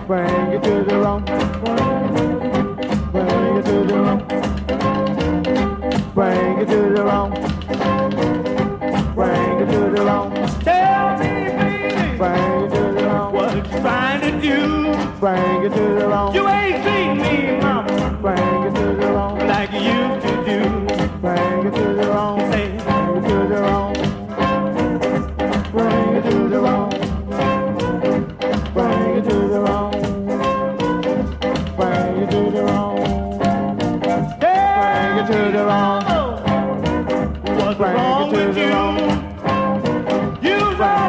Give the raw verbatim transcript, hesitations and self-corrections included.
Bring it to the wrong. Bring it to the wrong. Bring it to the wrong. Bring it to the wrong. Tell me, baby. Bring it to the wrong. What you trying to do? Bring it to the wrong. You ain't